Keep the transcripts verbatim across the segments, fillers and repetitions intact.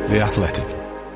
The Athletic.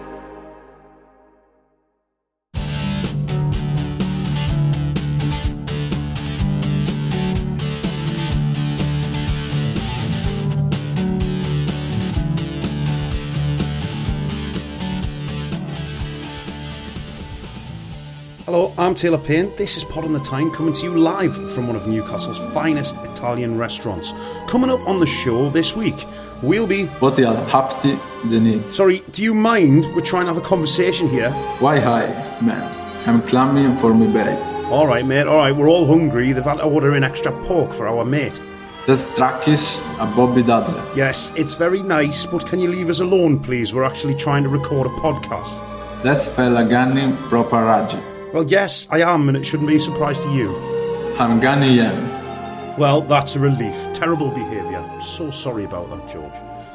Hello, I'm Taylor Payne. This is Pod on the Tyne, coming to you live from one of Newcastle's finest Italian restaurants. Coming up on the show this week, we'll be... What are happy the need? Sorry, do you mind? We're trying to have a conversation here. Why hi, man? I'm clamming for me bait. Alright, mate, alright, we're all hungry. They've had to order in extra pork for our mate. That's Trakis a Bobby Dazzler. Yes, it's very nice, but can you leave us alone, please? We're actually trying to record a podcast. That's Felagani Proparagi. Well, yes, I am, and it shouldn't be a surprise to you. I'm Gani Yem. Well, that's a relief. Terrible behaviour. I'm so sorry about that, George.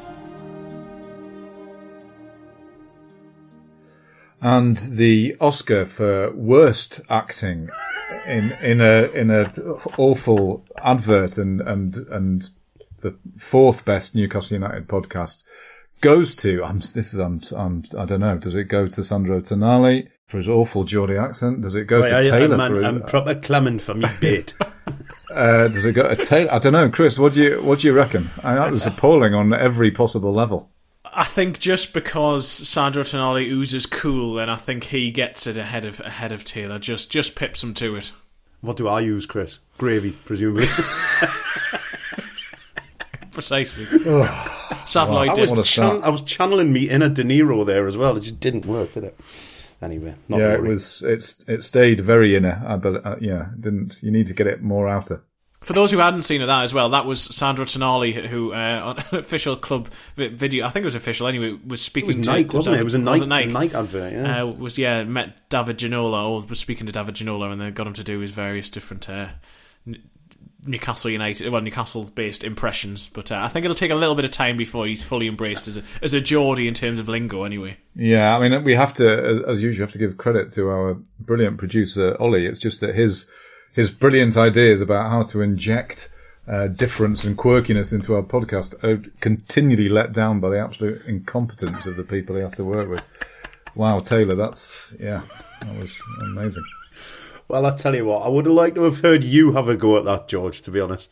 And the Oscar for worst acting in in a in a awful advert and and and the fourth best Newcastle United podcast goes to I'm this is I'm, I'm I don't know. Does it go to Sandro Tonali for his awful Geordie accent? Does it go Wait, to I, Taylor? I'm, for I'm his, proper Clement for me bait. uh, does it go to Taylor? I don't know, Chris. What do you what do you reckon? I, that was appalling on every possible level. I think just because Sandro Tonali oozes cool, then I think he gets it ahead of ahead of Taylor. Just just pips him to it. What do I use, Chris? Gravy, presumably. Precisely. Oh, Savoy wow. did. I was, chan- I was channeling me inner De Niro there as well. It just didn't work, did it? Anyway, not yeah, worry. it was. It's it stayed very inner. I bel uh, yeah, didn't. You need to get it more outer. For those who hadn't seen it, that as well, that was Sandro Tonali, who uh, on an official club video, I think it was official anyway, was speaking it was to Nike, to wasn't David, it? It was a Nike, was it Nike? Nike advert. Yeah, uh, was yeah met David Ginola, or was speaking to David Ginola, and they got him to do his various different uh, Newcastle United, well, Newcastle-based impressions. But uh, I think it'll take a little bit of time before he's fully embraced as a as a Geordie in terms of lingo, anyway. Yeah, I mean, we have to, as usual, have to give credit to our brilliant producer Ollie. It's just that his his brilliant ideas about how to inject uh, difference and quirkiness into our podcast are continually let down by the absolute incompetence of the people he has to work with. Wow, Taylor, that's yeah, that was amazing. Well, I tell you what, I would have liked to have heard you have a go at that, George, to be honest.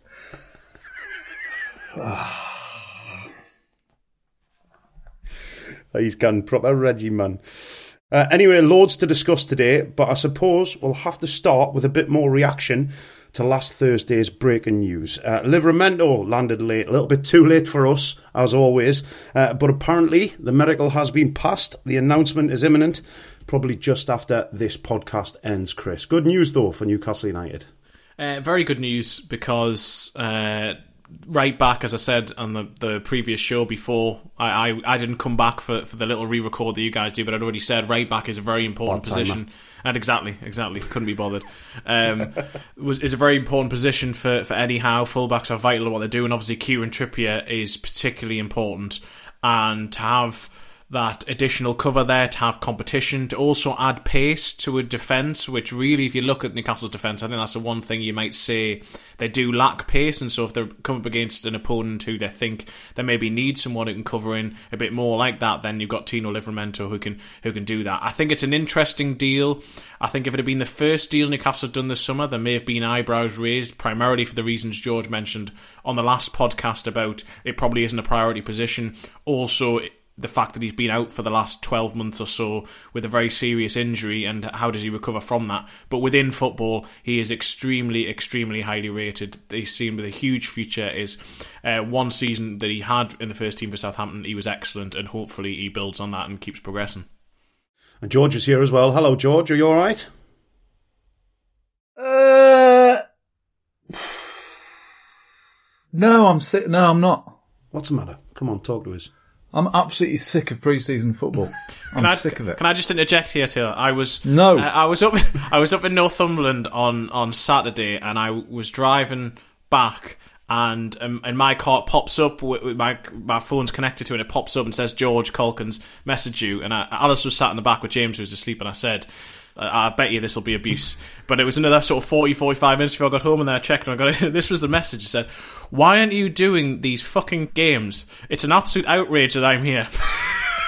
He's gone proper Reggie, man. Uh, anyway, loads to discuss today, but I suppose we'll have to start with a bit more reaction to last Thursday's breaking news. Uh, Livramento landed late, a little bit too late for us, as always, uh, but apparently the medical has been passed. The announcement is imminent, probably just after this podcast ends, Chris. Good news, though, for Newcastle United. Uh, very good news because uh, right back, as I said on the, the previous show before, I, I, I didn't come back for, for the little re-record that you guys do, but I'd already said right back is a very important position. And exactly, exactly, couldn't be bothered. Um, was is a very important position for, for Eddie Howe. Fullbacks are vital to what they do, and obviously Kieran Trippier is particularly important. And to have that additional cover there, to have competition, to also add pace to a defence, which really, if you look at Newcastle's defence, I think that's the one thing you might say they do lack pace. And so if they're coming up against an opponent who they think they maybe need someone who can cover in a bit more like that, then you've got Tino Livramento who can who can do that. I think it's an interesting deal. I think if it had been the first deal Newcastle had done this summer, there may have been eyebrows raised, primarily for the reasons George mentioned on the last podcast about it probably isn't a priority position. Also, the fact that he's been out for the last twelve months or so with a very serious injury, and how does he recover from that? But within football, he is extremely, extremely highly rated. He's seen with a huge future. Is uh, one season that he had in the first team for Southampton, he was excellent, and hopefully he builds on that and keeps progressing. And George is here as well. Hello, George. Are you all right? Uh, no, I'm sick. No, I'm not. What's the matter? Come on, talk to us. I'm absolutely sick of pre-season football. I'm can I, sick of it. Can I just interject here, Taylor? I was no. Uh, I was up. I was up in Northumberland on, on Saturday, and I was driving back, and um, and my car pops up with, with my my phone's connected to it. And it pops up and says George Calkins messaged you, and I, Alice was sat in the back with James, who was asleep, and I said, I bet you this will be abuse. But it was another sort of forty, forty-five minutes before I got home, and then I checked and I got it. This was the message. It said, why aren't you doing these fucking games? It's an absolute outrage that I'm here.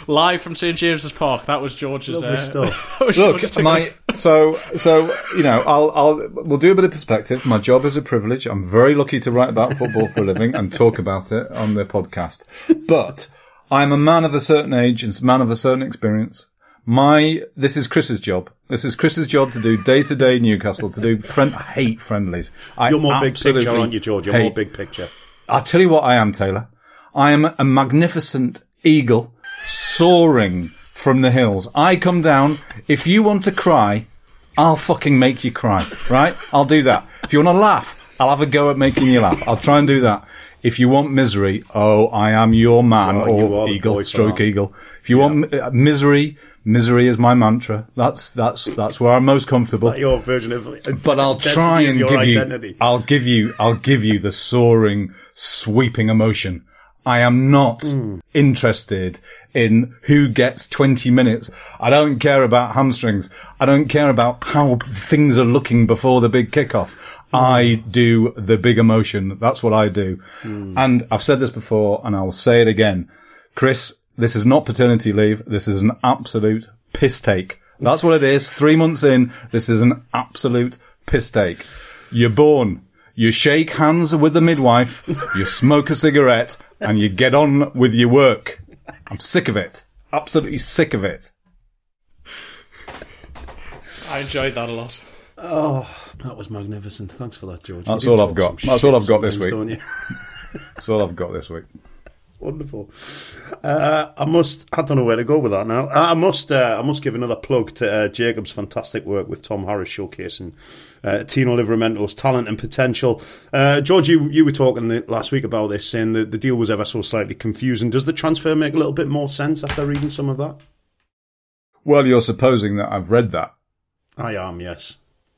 Live from Saint James's Park. That was George's. Lovely uh, stuff. that was Look, George's my so so you know, I'll I'll we'll do a bit of perspective. My job is a privilege. I'm very lucky to write about football for a living and talk about it on the podcast. But I'm a man of a certain age and a man of a certain experience. My this is Chris's job. This is Chris's job to do day to day Newcastle. To do friend. I hate friendlies. I You're more big picture, absolutely aren't you, George? You're hate- more big picture. I'll tell you what I am, Taylor. I am a magnificent eagle soaring from the hills. I come down. If you want to cry, I'll fucking make you cry, right? I'll do that. If you want to laugh, I'll have a go at making you laugh. I'll try and do that. If you want misery, oh, I am your man, Oh, you are or the eagle, boy for stroke that. eagle. If you want uh, misery, misery is my mantra. That's, that's, that's where I'm most comfortable. Like your version of But I'll intensity try is and your give identity. you, I'll give you, I'll give you the soaring, sweeping emotion. I am not Mm. interested in who gets twenty minutes. I don't care about hamstrings. I don't care about how things are looking before the big kickoff. Mm. I do the big emotion. That's what I do. Mm. And I've said this before and I'll say it again. Chris, this is not paternity leave. This is an absolute piss take. That's what it is. Three months in, this is an absolute piss take. You're born. You shake hands with the midwife, you smoke a cigarette, and you get on with your work. I'm sick of it. Absolutely sick of it. I enjoyed that a lot. Oh, that was magnificent. Thanks for that, George. That's You do all I've talk got. some That's shit all I've got this sometimes, week. don't you? That's all I've got this week. Wonderful. Uh, I must. I don't know where to go with that now. I must. Uh, I must give another plug to uh, Jacob's fantastic work with Tom Harris, showcasing uh, Tino Livramento's talent and potential. Uh, George, you, you were talking the, last week about this, saying that the deal was ever so slightly confusing. Does the transfer make a little bit more sense after reading some of that? Well, you're supposing that I've read that. I am, yes,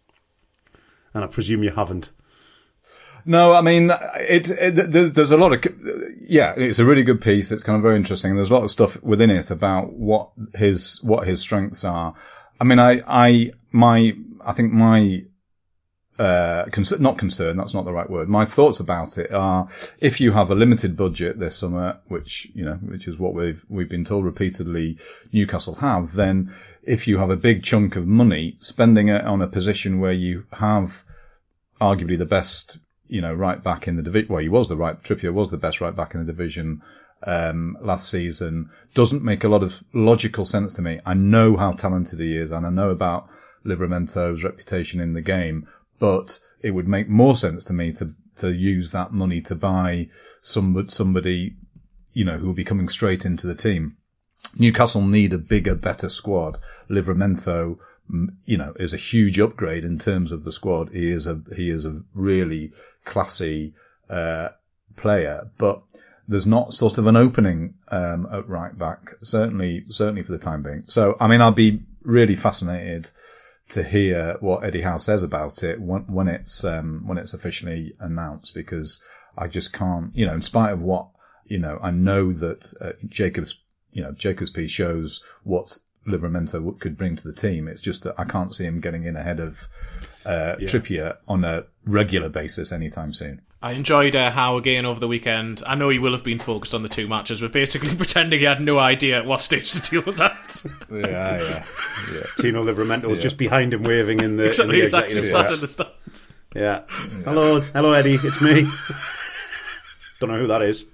and I presume you haven't. No, I mean, it, it, there's, there's a lot of, yeah, it's a really good piece. It's kind of very interesting. There's a lot of stuff within it about what his, what his strengths are. I mean, I, I, my, I think my, uh, concern, not concern, that's not the right word. My thoughts about it are, if you have a limited budget this summer, which, you know, which is what we've, we've been told repeatedly Newcastle have, then if you have a big chunk of money, spending it on a position where you have arguably the best, you know, right back in the division. Well, he was the right, Trippier was the best right back in the division, um, last season. Doesn't make a lot of logical sense to me. I know how talented he is and I know about Livramento's reputation in the game, but it would make more sense to me to, to use that money to buy some, somebody, you know, who will be coming straight into the team. Newcastle need a bigger, better squad. Livramento, you know, is a huge upgrade in terms of the squad. He is a, he is a really classy, uh, player, but there's not sort of an opening, um, at right back, certainly, certainly for the time being. So, I mean, I'll be really fascinated to hear what Eddie Howe says about it when, when it's, um, when it's officially announced, because I just can't, you know, in spite of what, you know, I know that, uh, Jacobs, you know, Jacobs' piece shows what Livramento could bring to the team. It's just that I can't see him getting in ahead of uh, yeah. Trippier on a regular basis anytime soon. I enjoyed uh, Howe again over the weekend. I know he will have been focused on the two matches, but basically pretending he had no idea at what stage the deal was at. yeah, yeah, yeah. Tino Livramento was yeah. just behind him waving in the, exactly, in the he's actually sat in the stands. Yeah. yeah. Hello, hello, Eddie. It's me. Don't know who that is.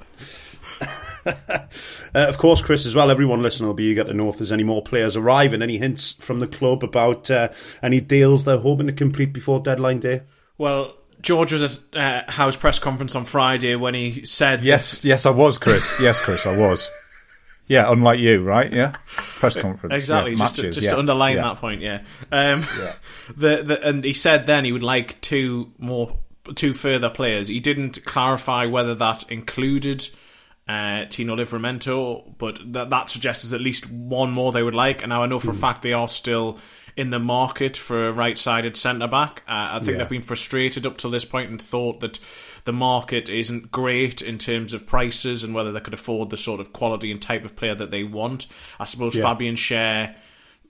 uh, of course, Chris, as well, everyone listening will be eager to know if there's any more players arriving, any hints from the club about uh, any deals they're hoping to complete before deadline day. Well, George was at uh, Howe's press conference on Friday when he said... Yes, yes, I was, Chris. Yes, Chris, I was. Yeah, unlike you, right? Yeah, press conference. Exactly, yeah, just, matches, to, just yeah. to underline yeah. that point, yeah. Um, yeah. the, the, and he said then he would like two more, two further players. He didn't clarify whether that included... Uh, Tino Livramento, but that that suggests at least one more they would like. And now I know for a fact they are still in the market for a right-sided centre-back. Uh, I think yeah. they've been frustrated up to this point and thought that the market isn't great in terms of prices and whether they could afford the sort of quality and type of player that they want. I suppose yeah. Fabian Schär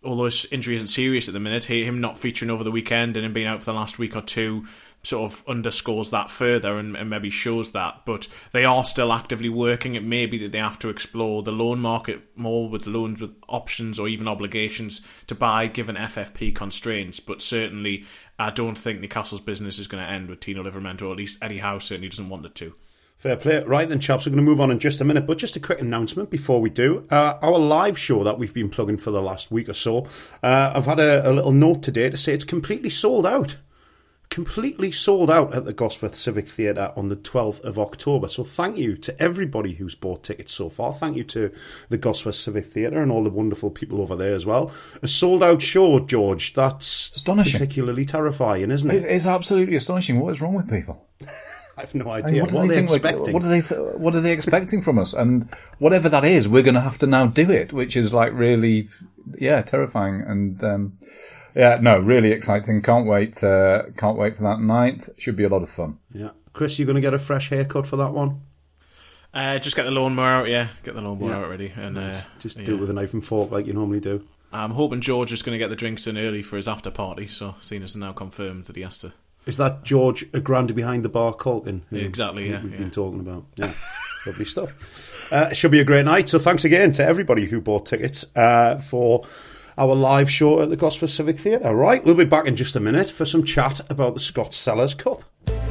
although his injury isn't serious at the minute, him not featuring over the weekend and him being out for the last week or two sort of underscores that further and, and maybe shows that. But they are still actively working. It may be that they have to explore the loan market more with loans with options or even obligations to buy given F F P constraints. But certainly I don't think Newcastle's business is going to end with Tino Livramento, or at least Eddie Howe certainly doesn't want it to. Fair play. Right then, chaps, we're going to move on in just a minute, but just a quick announcement before we do. Uh, our live show that we've been plugging for the last week or so, uh, I've had a, a little note today to say it's completely sold out. Completely sold out at the Gosforth Civic Theatre on the twelfth of October. So thank you to everybody who's bought tickets so far. Thank you to the Gosforth Civic Theatre and all the wonderful people over there as well. A sold-out show, George. That's astonishing. Particularly terrifying, isn't it? It's, it's absolutely astonishing. What is wrong with people? I have no idea. I mean, what, what are are they, they expecting? expecting? Like, what are they? Th- what are they expecting from us? And whatever that is, we're going to have to now do it, which is like really, yeah, terrifying. And um, yeah, no, really exciting. Can't wait. Uh, can't wait for that night. Should be a lot of fun. Yeah, Chris, you going to get a fresh haircut for that one? Uh, just get the lawnmower out, yeah. Get the lawnmower Yeah. out ready, and uh, Just yeah. do it with a knife and fork like you normally do. I'm hoping George is going to get the drinks in early for his after party. So, seeing as now confirmed that he has to. Is that George a grand behind the bar Culkin? Who, Exactly, yeah, who we've yeah. been talking about. Yeah, lovely stuff. Uh, it should be a great night. So thanks again to everybody who bought tickets uh, for our live show at the Gosforth Civic Theatre. Right, we'll be back in just a minute for some chat about the Scott Sellers Cup.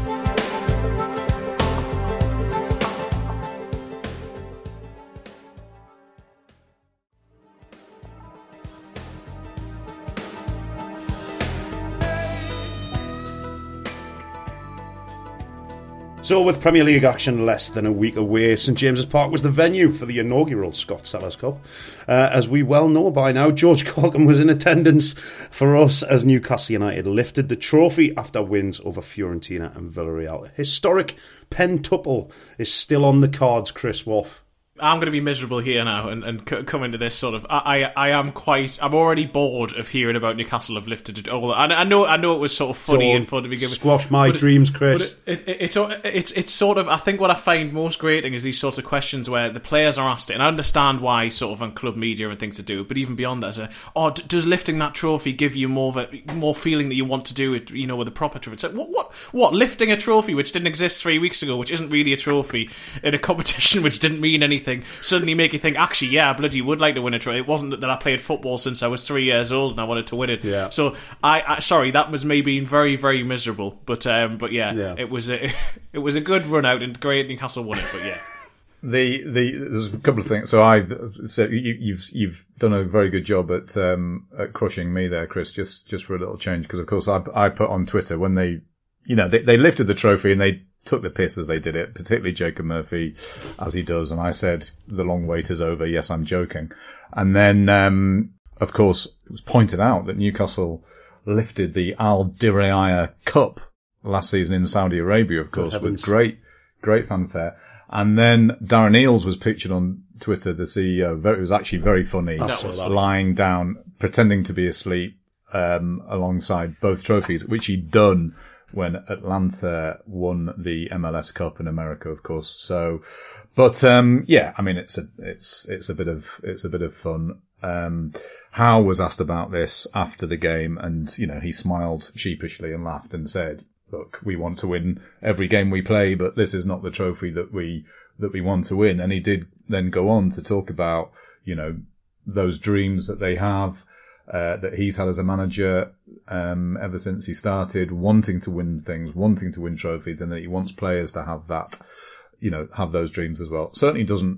So with Premier League action less than a week away, St James's Park was the venue for the inaugural Scott Sellers Cup. Uh, as we well know by now, George Caulkin was in attendance for us as Newcastle United lifted the trophy after wins over Fiorentina and Villarreal. Historic pentuple is still on the cards, Chris Woff. I'm going to be miserable here now and, and c- come into this sort of. I, I I am quite. I'm already bored of hearing about Newcastle have lifted it all. I, I know I know it was sort of funny So, and fun to begin with. Squash my but it- dreams, Chris. But it, it, it, it's it's it's sort of. I think what I find most grating is these sorts of questions where the players are asked it, and I understand why sort of on club media and things to do. But even beyond that, as a, oh, d- does lifting that trophy give you more of a more feeling that you want to do it? You know, with a proper trophy. It's like, what what what lifting a trophy which didn't exist three weeks ago, which isn't really a trophy in a competition which didn't mean anything, suddenly make you think, actually, yeah, I bloody would like to win a trophy. It wasn't that I played football since I was three years old and I wanted to win it. Yeah. So I, I sorry, that was me being very, very miserable. But um, but yeah, Yeah. it was a it was a good run out and great Newcastle won it. But yeah. The the there's a couple of things. So I so you, you've you've done a very good job at um at crushing me there, Chris. Just just for a little change, because of course I I put on Twitter when they you know they they lifted the trophy and they took the piss as they did it, particularly Jacob Murphy, as he does. And I said, the long wait is over. Yes, I'm joking. And then, um, of course, it was pointed out that Newcastle lifted the Al Diriyah Cup last season in Saudi Arabia, of course, with great, great fanfare. And then Darren Eales was pictured on Twitter, the C E O. Very, it was actually very funny, That was lying down, pretending to be asleep, um, alongside both trophies, which he'd done when Atlanta won the M L S Cup in America, of course. So, but, um, yeah, I mean, it's a, it's, it's a bit of, it's a bit of fun. Um, Howe was asked about this after the game and, you know, he smiled sheepishly and laughed and said, look, we want to win every game we play, but this is not the trophy that we, that we want to win. And he did then go on to talk about, you know, those dreams that they have, Uh, that he's had as a manager um, ever since he started, wanting to win things, wanting to win trophies, and that he wants players to have that, you know, have those dreams as well. Certainly doesn't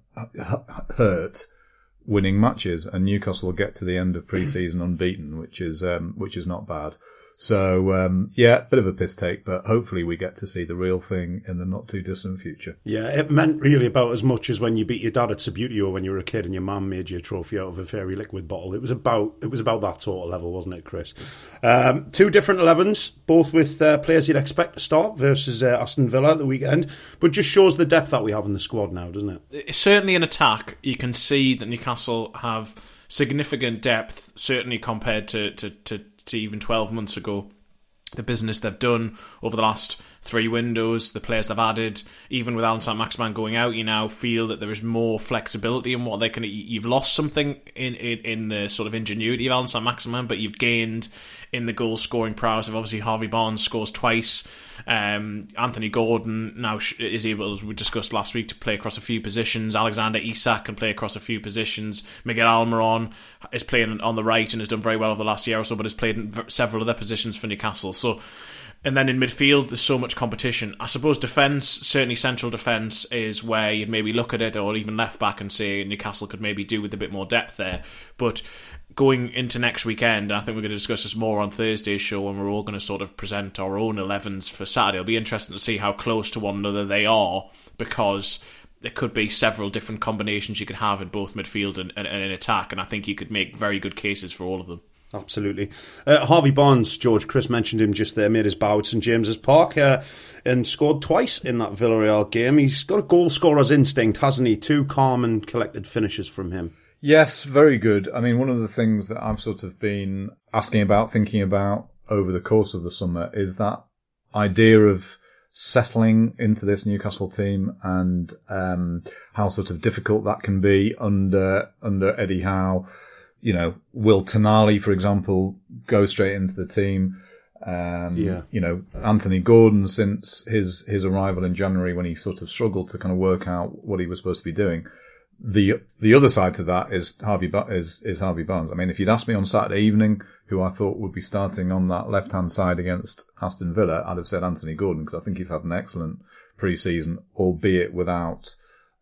hurt winning matches, and Newcastle will get to the end of pre-season unbeaten, which is um, which is not bad. So, um, yeah, bit of a piss take, but hopefully we get to see the real thing in the not too distant future. Yeah, it meant really about as much as when you beat your dad at Subbuteo when you were a kid and your mum made you a trophy out of a fairy liquid bottle. It was about it was about that sort of level, wasn't it, Chris? Um, two different elevens, both with uh, players you'd expect to start versus uh, Aston Villa at the weekend, but just shows the depth that we have in the squad now, doesn't it? Certainly in attack, you can see that Newcastle have significant depth, certainly compared to, to, to, to even twelve months ago. The business they've done over the last three windows, the players they've added, even with Alan Saint-Maximin going out, you now feel that there is more flexibility in what they can. You've lost something in, in, in the sort of ingenuity of Alan Saint-Maximin, but you've gained in the goal scoring prowess of obviously Harvey Barnes scores twice. Um, Anthony Gordon now is able, as we discussed last week, to play across a few positions. Alexander Isak can play across a few positions. Miguel Almiron is playing on the right and has done very well over the last year or so, but has played in several other positions for Newcastle. So, and then in midfield, there's so much competition. I suppose defence, certainly central defence, is where you'd maybe look at it, or even left back, and say Newcastle could maybe do with a bit more depth there. But going into next weekend, and I think we're going to discuss this more on Thursday's show when we're all going to sort of present our own elevens for Saturday. It'll be interesting to see how close to one another they are, because there could be several different combinations you could have in both midfield and, and, and in attack, and I think you could make very good cases for all of them. Absolutely. Uh, Harvey Barnes, George, Chris mentioned him just there, made his bow at St James's Park uh, and scored twice in that Villarreal game. He's got a goal scorer's instinct, hasn't he? Two calm and collected finishes from him. Yes, very good. I mean, one of the things that I've sort of been asking about, thinking about over the course of the summer is that idea of settling into this Newcastle team and um, how sort of difficult that can be under under Eddie Howe. You know, will Tonali, for example, go straight into the team? Um, yeah. You know, Anthony Gordon, since his, his arrival in January, when he sort of struggled to kind of work out what he was supposed to be doing. The the other side to that is Harvey is is Harvey Barnes. I mean, if you'd asked me on Saturday evening who I thought would be starting on that left hand side against Aston Villa, I'd have said Anthony Gordon, because I think he's had an excellent pre-season, albeit without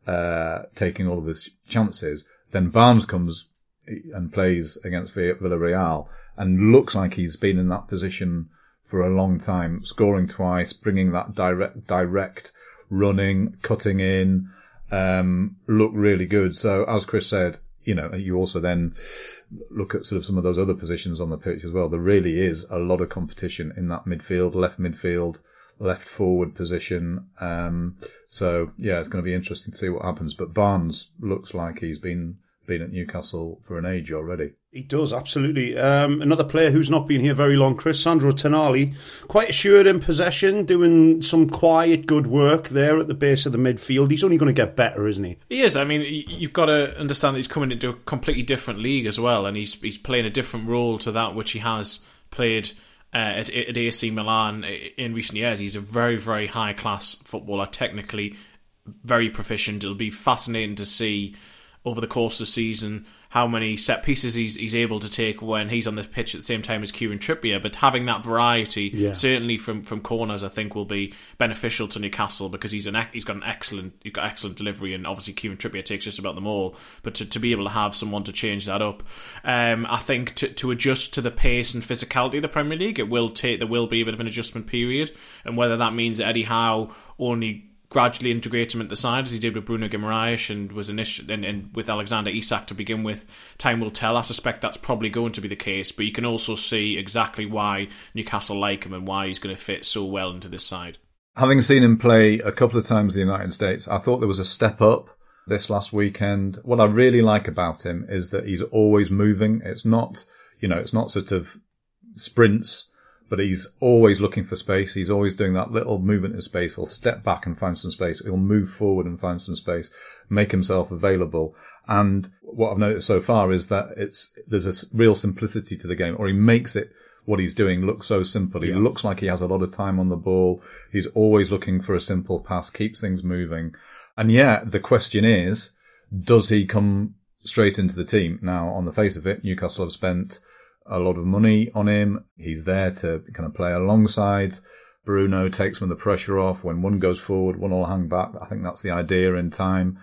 uh, taking all of his chances. Then Barnes comes and plays against Villarreal and looks like he's been in that position for a long time, scoring twice, bringing that direct, direct running, cutting in, um, look really good. So as Chris said, you know, you also then look at sort of some of those other positions on the pitch as well. There really is a lot of competition in that midfield, left midfield, left forward position. Um, so yeah, it's going to be interesting to see what happens. But Barnes looks like he's been been at Newcastle for an age already. He does, absolutely. Um, another player who's not been here very long, Chris, Sandro Tonali, quite assured in possession, doing some quiet, good work there at the base of the midfield. He's only going to get better, isn't he? He is. I mean, you've got to understand that he's coming into a completely different league as well, and he's he's playing a different role to that which he has played uh, at, at A C Milan in recent years. He's a very, very high-class footballer, technically very proficient. It'll be fascinating to see over the course of the season how many set pieces he's he's able to take when he's on the pitch at the same time as Kieran Trippier. But having that variety, yeah. certainly from, from corners, I think will be beneficial to Newcastle, because he's an he's got an excellent he's got excellent delivery, and obviously Kieran Trippier takes just about them all. But to, to be able to have someone to change that up, um, I think to to adjust to the pace and physicality of the Premier League, it will take there will be a bit of an adjustment period, and whether that means that Eddie Howe only gradually integrate him into the side as he did with Bruno Guimaraes and was initial and, and with Alexander Isak to begin with, time will tell. I suspect that's probably going to be the case, but you can also see exactly why Newcastle like him and why he's going to fit so well into this side. Having seen him play a couple of times in the United States, I thought there was a step up this last weekend. What I really like about him is that he's always moving. It's not, you know, it's not sort of sprints, but he's always looking for space. He's always doing that little movement in space. He'll step back and find some space. He'll move forward and find some space, make himself available. And what I've noticed so far is that it's there's a real simplicity to the game, or he makes it, what he's doing, look so simple. He yeah. looks like he has a lot of time on the ball. He's always looking for a simple pass, keeps things moving. And yeah, the question is, does he come straight into the team? Now, on the face of it, Newcastle have spent a lot of money on him. He's there to kind of play alongside Bruno, takes some of the pressure off. When one goes forward, one will hang back. I think that's the idea in time.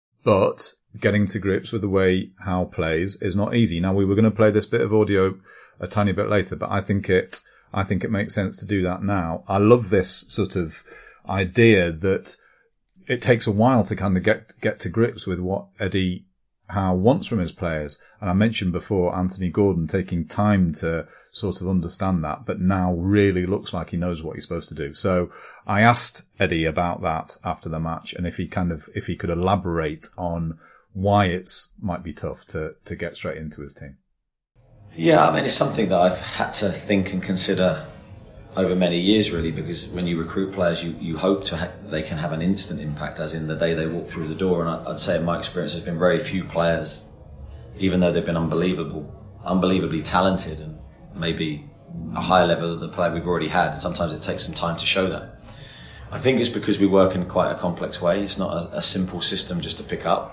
But getting to grips with the way Howe plays is not easy. Now, we were going to play this bit of audio a tiny bit later, but I think it, I think it makes sense to do that now. I love this sort of idea that it takes a while to kind of get, get to grips with what Eddie Howe wants from his players. And I mentioned before Anthony Gordon taking time to sort of understand that, but now really looks like he knows what he's supposed to do. So I asked Eddie about that after the match, and if he kind of, if he could elaborate on why it's might be tough to, to get straight into his team. Yeah, I mean, it's something that I've had to think and consider over many years, really, because when you recruit players, you, you hope to ha- they can have an instant impact, as in the day they walk through the door. And I, I'd say in my experience, there's been very few players, even though they've been unbelievable, unbelievably talented, and maybe a higher level than the player we've already had. And sometimes it takes some time to show that. I think it's because we work in quite a complex way. It's not a, a simple system just to pick up.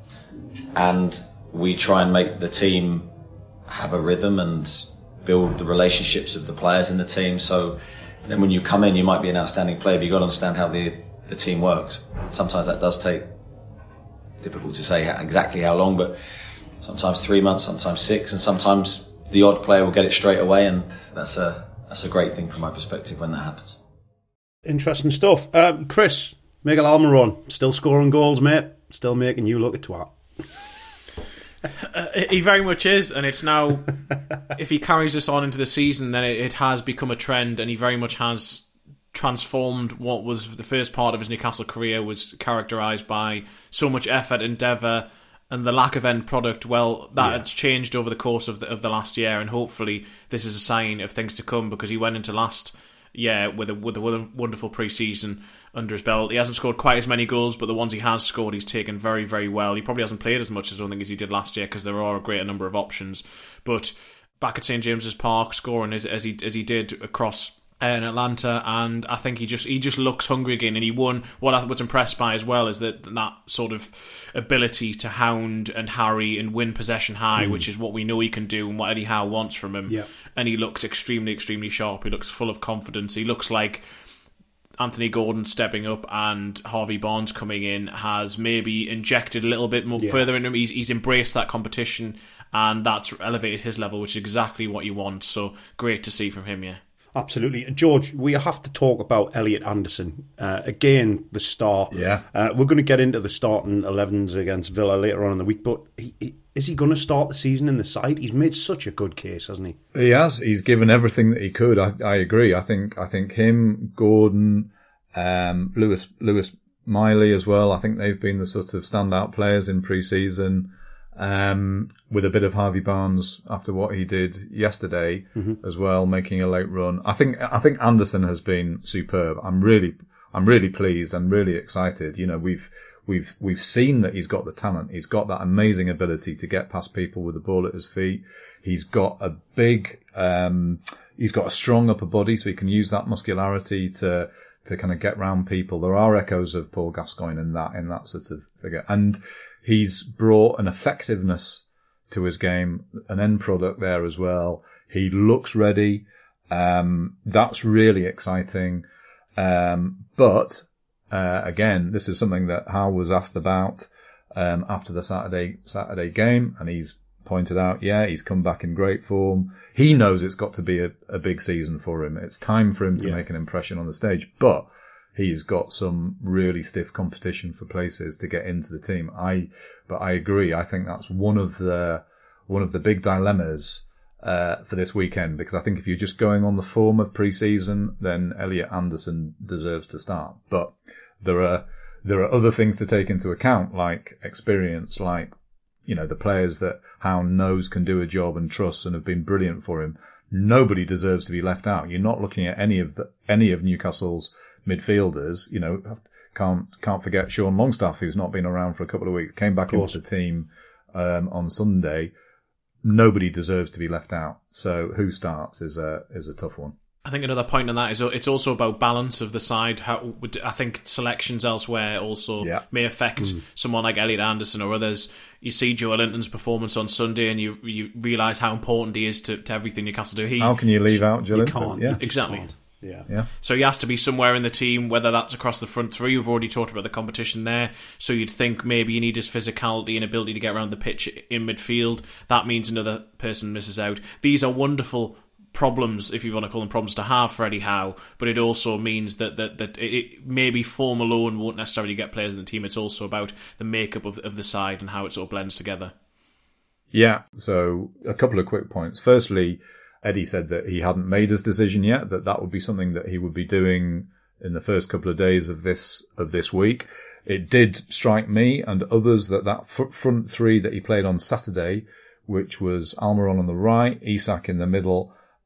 And we try and make the team have a rhythm and build the relationships of the players in the team. So then when you come in, you might be an outstanding player, but you've got to understand how the, the team works. Sometimes that does take, difficult to say exactly how long, but sometimes three months, sometimes six, and sometimes the odd player will get it straight away, and that's a that's a great thing from my perspective when that happens. Interesting stuff. Um, Chris, Miguel Almiron, still scoring goals, mate. Still making you look a twat. Uh, he very much is, and it's now, if he carries this on into the season, then it, it has become a trend, and he very much has transformed what was the first part of his Newcastle career, was characterised by so much effort, endeavour, and the lack of end product. Well, that yeah. has changed over the course of the, of the last year, and hopefully this is a sign of things to come, because he went into last year with a, with a, with a wonderful pre-season under his belt. He hasn't scored quite as many goals, but the ones he has scored, he's taken very, very well. He probably hasn't played as much, I don't think, as he did last year, because there are a greater number of options. But back at St James's Park, scoring as, as he as he did across uh, in Atlanta, and I think he just he just looks hungry again. And he won. What I was impressed by as well is that that sort of ability to hound and harry and win possession high, mm. which is what we know he can do and what Eddie Howe wants from him. Yeah. And he looks extremely, extremely sharp. He looks full of confidence. He looks like Anthony Gordon stepping up and Harvey Barnes coming in has maybe injected a little bit more yeah. further into him. He's, he's embraced that competition, and that's elevated his level, which is exactly what you want. So great to see from him, yeah. Absolutely. George, we have to talk about Elliot Anderson. Uh, again, the star. Yeah. Uh, we're going to get into the starting elevens against Villa later on in the week, but he, he, is he going to start the season in the side? He's made such a good case, hasn't he? He has. He's given everything that he could. I, I agree. I think I think him, Gordon, um, Lewis Lewis Miley as well. I think they've been the sort of standout players in pre-season. Um, with a bit of Harvey Barnes after what he did yesterday mm-hmm. as well, making a late run. I think, I think Anderson has been superb. I'm really, I'm really pleased and really excited. You know, we've, we've, we've seen that he's got the talent. He's got that amazing ability to get past people with the ball at his feet. He's got a big, um, he's got a strong upper body, so he can use that muscularity to, to kind of get round people. There are echoes of Paul Gascoigne in that, in that sort of figure. And he's brought an effectiveness to his game, an end product there as well. He looks ready. Um, that's really exciting. Um, but, uh, again, this is something that Howe was asked about, um, after the Saturday, Saturday game. And he's pointed out, yeah, he's come back in great form. He knows it's got to be a, a big season for him. It's time for him to yeah. make an impression on the stage, but he's got some really stiff competition for places to get into the team. I, but I agree. I think that's one of the, one of the big dilemmas, uh, for this weekend, because I think if you're just going on the form of pre-season, then Elliot Anderson deserves to start. But there are, there are other things to take into account, like experience, like, you know, the players that Howe knows can do a job and trusts and have been brilliant for him. Nobody deserves to be left out. You're not looking at any of the, any of Newcastle's midfielders. You know, can't, can't forget Sean Longstaff, who's not been around for a couple of weeks, came back into the team, um, on Sunday. Nobody deserves to be left out. So who starts is a, is a tough one. I think another point on that is it's also about balance of the side. How I think selections elsewhere also yeah. may affect mm. someone like Elliot Anderson or others. You see Joe Linton's performance on Sunday, and you you realise how important he is to, to everything Newcastle do. He, how can you leave out Joe you Linton? Can't, yeah. you exactly. Can't. Yeah. yeah. So he has to be somewhere in the team, whether that's across the front three. We've already talked about the competition there. So you'd think maybe you need his physicality and ability to get around the pitch in midfield. That means another person misses out. These are wonderful problems, if you want to call them problems, to have for Eddie Howe, but it also means that that, that it, it maybe form alone won't necessarily get players in the team. It's also about the makeup of, of the side and how it sort of blends together. Yeah, so a couple of quick points. Firstly, Eddie said that he hadn't made his decision yet, that that would be something that he would be doing in the first couple of days of this of this week. It did strike me and others that that front three that he played on Saturday, which was Almiron on the right, Isak in the middle,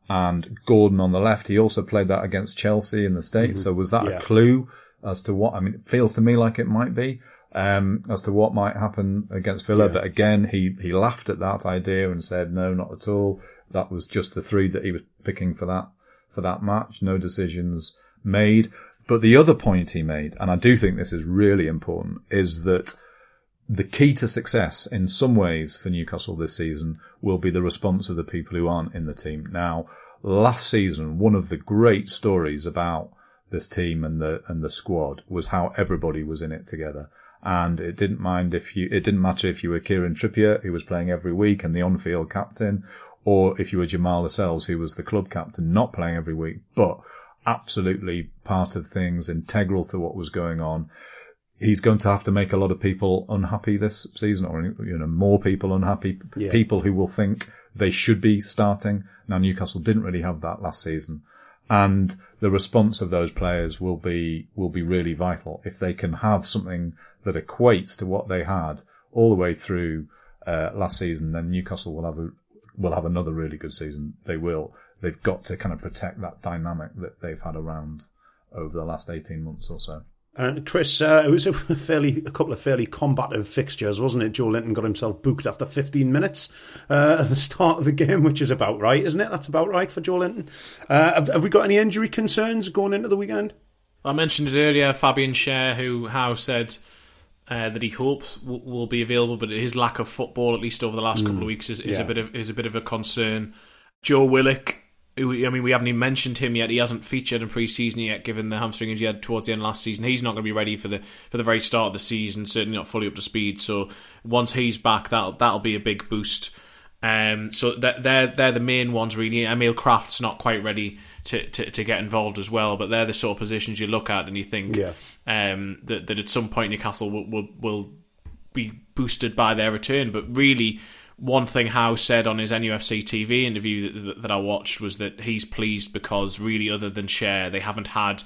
and Gordon on the left. He also played that against Chelsea in the States. Mm-hmm. So was that yeah. a clue as to what, I mean, it feels to me like it might be, um, as to what might happen against Villa. Yeah. But again, he, he laughed at that idea and said, no, not at all. That was just the three that he was picking for that, for that match. No decisions made. But the other point he made, and I do think this is really important, is that the key to success in some ways for Newcastle this season will be the response of the people who aren't in the team. Now, last season, one of the great stories about this team and the and the squad was how everybody was in it together. And it didn't mind if you it didn't matter if you were Kieran Trippier, who was playing every week and the on-field captain, or if you were Jamal Lascelles, who was the club captain, not playing every week, but absolutely part of things, integral to what was going on. He's going to have to make a lot of people unhappy this season, or, you know, more people unhappy, yeah. people who will think they should be starting. Now, Newcastle didn't really have that last season. And the response of those players will be, will be really vital. If they can have something that equates to what they had all the way through, uh, last season, then Newcastle will have a, will have another really good season. They will. They've got to kind of protect that dynamic that they've had around over the last eighteen months or so. And Chris, uh, it was a fairly a couple of fairly combative fixtures, wasn't it? Joe Linton got himself booked after fifteen minutes uh, at the start of the game, which is about right, isn't it? That's about right for Joe Linton. Uh, have, have we got any injury concerns going into the weekend? I mentioned it earlier, Fabian Schär, who Howe said uh, that he hopes w- will be available, but his lack of football, at least over the last mm, couple of weeks, is, is yeah. a bit of is a bit of a concern. Joe Willock, who, I mean, we haven't even mentioned him yet. He hasn't featured in pre-season yet, given the hamstring injury he had towards the end of last season. He's not going to be ready for the for the very start of the season. Certainly not fully up to speed. So once he's back, that'll that'll be a big boost. Um, so that they're they're the main ones really. Emil Kraft's not quite ready to, to, to get involved as well, but they're the sort of positions you look at and you think yeah. um, that that at some point Newcastle will, will will be boosted by their return. But really, one thing Howe said on his N U F C T V interview that, that, that I watched was that he's pleased because really, other than Schär, they haven't had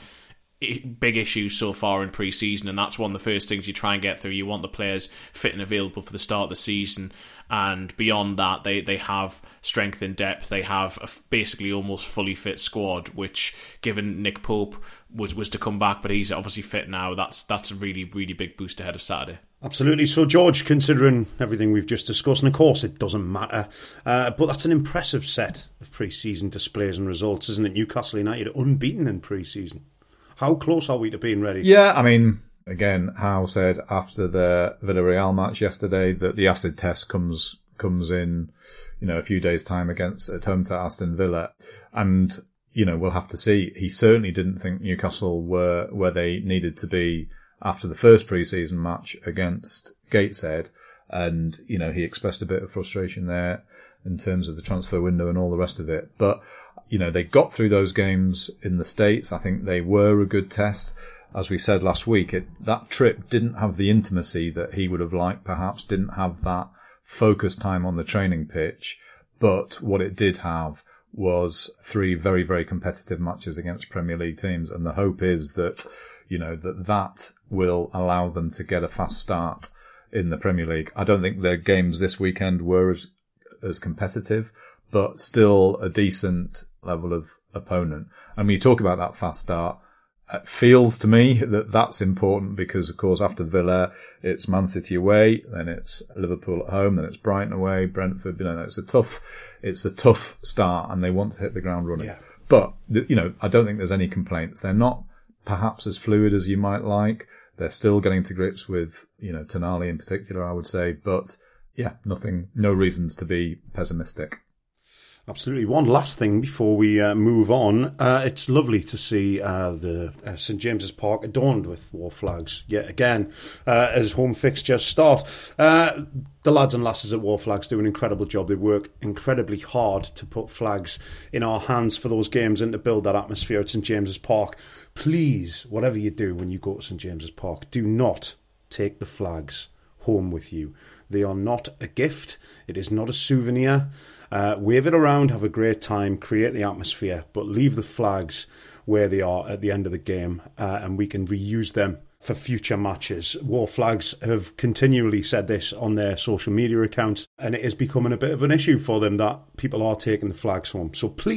big issues so far in pre-season, and that's one of the first things you try and get through. You want the players fit and available for the start of the season, and beyond that they, they have strength in depth. They have a basically almost fully fit squad, which, given Nick Pope was, was to come back, but he's obviously fit now, that's that's a really, really big boost ahead of Saturday. Absolutely. So, George, considering everything we've just discussed, and of course it doesn't matter, uh, but that's an impressive set of pre-season displays and results, isn't it? Newcastle United unbeaten in pre-season. How close are we to being ready? Yeah, I mean, again, Howe said after the Villarreal match yesterday that the acid test comes comes in, you know, a few days' time against at home to Aston Villa, and you know we'll have to see. He certainly didn't think Newcastle were where they needed to be after the first pre-season match against Gateshead, and you know he expressed a bit of frustration there in terms of the transfer window and all the rest of it, but. You know, they got through those games in the States. I think they were a good test. As we said last week, it, that trip didn't have the intimacy that he would have liked, perhaps, didn't have that focus time on the training pitch. But what it did have was three very, very competitive matches against Premier League teams. And the hope is that, you know, that that will allow them to get a fast start in the Premier League. I don't think their games this weekend were as, as competitive, but still a decent level of opponent. And when you talk about that fast start, it feels to me that that's important because, of course, after Villa, it's Man City away, then it's Liverpool at home, then it's Brighton away, Brentford. You know, it's a tough, it's a tough start, and they want to hit the ground running. Yeah. But you know, I don't think there's any complaints. They're not perhaps as fluid as you might like. They're still getting to grips with, you know, Tonali in particular, I would say. But yeah, nothing, no reasons to be pessimistic. Absolutely. One last thing before we uh, move on. Uh, it's lovely to see uh, the uh, St James's Park adorned with war flags yet again uh, as home fixtures start. Uh, the lads and lasses at War Flags do an incredible job. They work incredibly hard to put flags in our hands for those games and to build that atmosphere at St James's Park. Please, whatever you do when you go to St James's Park, do not take the flags home with you. They are not a gift. It is not a souvenir. Uh, wave it around, have a great time, create the atmosphere, but leave the flags where they are at the end of the game, uh, and we can reuse them for future matches. War Flags have continually said this on their social media accounts, and it is becoming a bit of an issue for them that people are taking the flags home. So please,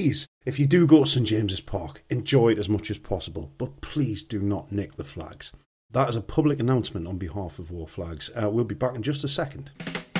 If you do go to St James's Park, enjoy it as much as possible, but please do not nick the flags. That is a public announcement on behalf of War Flags. Uh, we'll be back in just a second.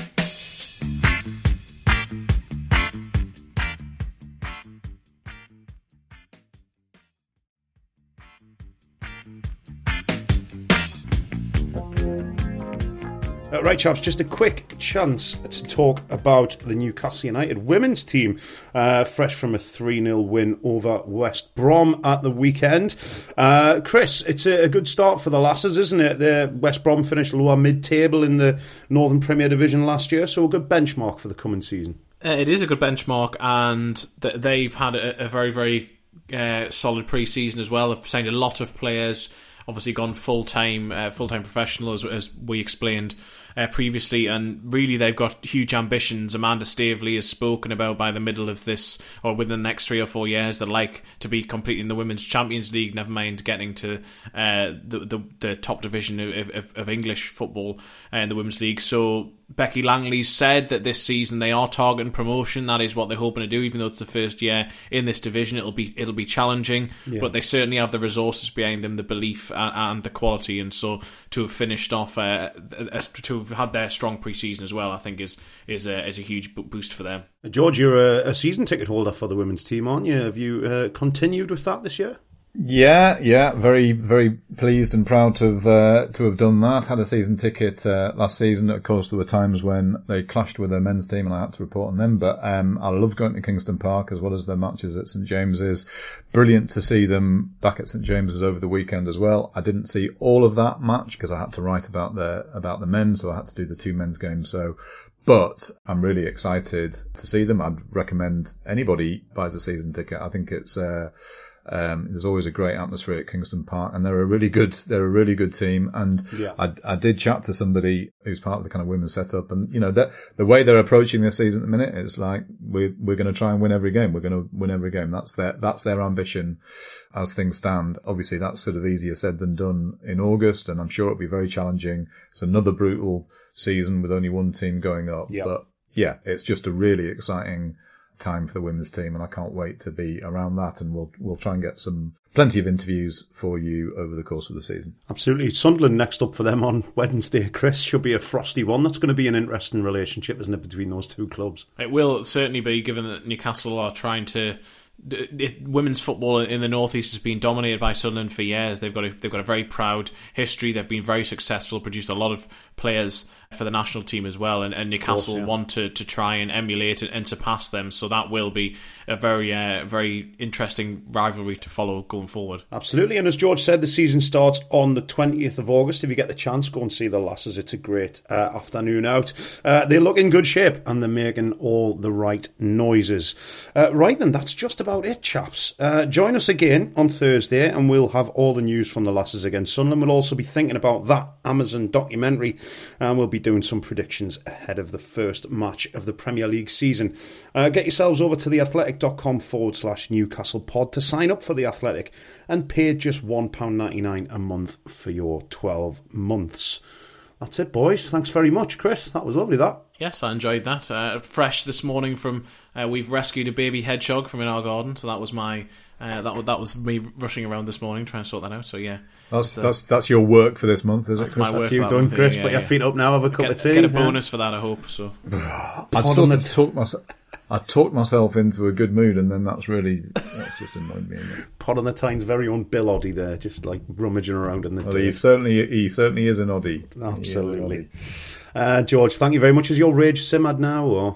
Uh, right, chaps, just a quick chance to talk about the Newcastle United women's team, uh, fresh from a three nil win over West Brom at the weekend. Uh, Chris, it's a, a good start for the lasses, isn't it? The West Brom finished lower mid-table in the Northern Premier Division last year, so a good benchmark for the coming season. Uh, it is a good benchmark, and th- they've had a, a very, very uh, solid pre-season as well. They've signed a lot of players, obviously gone full-time, uh, full-time professional, as, as we explained Uh, previously, and really they've got huge ambitions. Amanda Staveley has spoken about by the middle of this, or within the next three or four years, they'd like to be completing the Women's Champions League, never mind getting to uh, the, the the top division of, of, of English football uh, in the Women's League. So Becky Langley said that this season they are targeting promotion. That is what they're hoping to do, even though it's the first year in this division. It'll be it'll be challenging, yeah. But they certainly have the resources behind them, the belief and, and the quality. And so to have finished off, uh, to have had their strong pre-season as well, I think is is a, is a huge boost for them. George, you're a, a season ticket holder for the women's team, aren't you? Have you uh, continued with that this year? Yeah, yeah, very, very pleased and proud to have uh, to have done that. Had a season ticket uh, last season. Of course, there were times when they clashed with their men's team, and I had to report on them. But um, I love going to Kingston Park as well as their matches at St James's. Brilliant to see them back at St James's over the weekend as well. I didn't see all of that match because I had to write about the about the men, so I had to do the two men's games. So. But I'm really excited to see them. I'd recommend anybody buys a season ticket. I think it's uh, um, there's always a great atmosphere at Kingston Park, and they're a really good they're a really good team. And yeah. I, I did chat to somebody who's part of the kind of women's setup, and you know that the way they're approaching this season at the minute is like we're we're going to try and win every game. We're going to win every game. That's their that's their ambition as things stand. Obviously, that's sort of easier said than done in August, and I'm sure it'll be very challenging. It's another brutal season with only one team going up. Yep. But yeah, it's just a really exciting time for the women's team, and I can't wait to be around that, and we'll we'll try and get some plenty of interviews for you over the course of the season. Absolutely. Sunderland next up for them on Wednesday, Chris. Should be a frosty one. That's going to be an interesting relationship, isn't it, between those two clubs? It will certainly be, given that Newcastle are trying to It, women's football in the northeast has been dominated by Sunderland for years. They've got a, they've got a very proud history. They've been very successful, produced a lot of players for the national team as well, and, and Newcastle course, yeah. want to, to try and emulate and, and surpass them. So that will be a very uh, very interesting rivalry to follow going forward. Absolutely. And as George said, the season starts on the twentieth of August. If you get the chance, go and see the lasses. It's a great uh, afternoon out. Uh, they look in good shape, and they're making all the right noises. Uh, right then, that's just about it, chaps. Uh, join us again on Thursday, and we'll have all the news from the lasses against Sunderland. We'll also be thinking about that Amazon documentary, and we'll be doing some predictions ahead of the first match of the Premier League season. Uh, get yourselves over to theathletic.com forward slash Newcastle pod to sign up for The Athletic and pay just one pound ninety-nine a month for your twelve months. That's it, boys. Thanks very much, Chris. That was lovely, that. Yes, I enjoyed that. Uh, fresh this morning from, uh, we've rescued a baby hedgehog from in our garden, so that was my, uh, that, that was me rushing around this morning trying to sort that out, so yeah. That's so, that's that's your work for this month, is that's it, Chris? My work that's you for done, that Chris. Thing, Put yeah, your feet up now, have a cup get, of tea. Get a bonus yeah. for that, I hope, so. I'd sort of talk myself... I talked myself into a good mood, and then that's really, that's just annoyed me. Pod on the Tyne's very own Bill Oddie there, just like rummaging around in the well, he certainly, he certainly is an Oddie. Absolutely. An Oddie. Uh, George, thank you very much. Is your rage simmered now, or?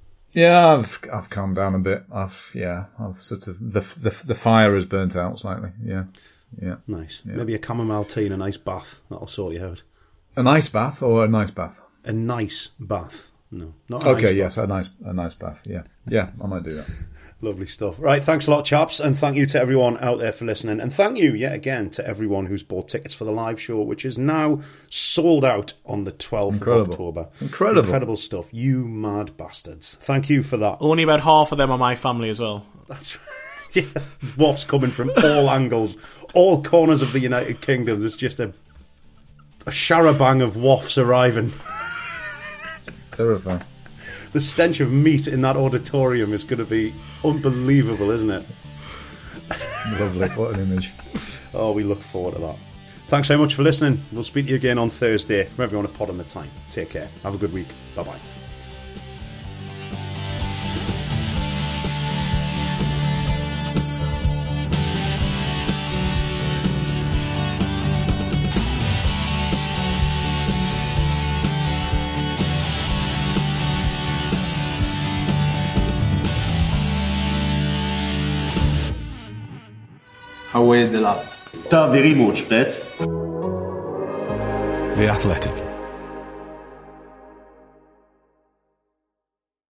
Yeah, I've I've calmed down a bit. I've yeah, I've sort of the the the fire has burnt out slightly. Yeah, yeah. Nice. Yeah. Maybe a chamomile tea and a nice bath. That'll sort you out. A nice bath or a nice bath? A nice bath. No, not a okay. nice Yes, bath. a nice a nice bath. Yeah, yeah. I might do that. Lovely stuff. Right, thanks a lot, chaps, and thank you to everyone out there for listening. And thank you, yet again, to everyone who's bought tickets for the live show, which is now sold out on the twelfth Incredible. of October. Incredible. Incredible stuff. You mad bastards. Thank you for that. Only about half of them are my family as well. That's right. Yeah. Waffs coming from all angles, all corners of the United Kingdom. There's just a, a charabang of waffs arriving. Terrifying. the stench of meat in that auditorium is going to be unbelievable, isn't it? Lovely, what an image. Oh, we look forward to that. Thanks so much for listening. We'll speak to you again on Thursday. From everyone at Pod on the Time. Take care. Have a good week. Bye-bye. How were the lads? Da very much, bet. The Athletic.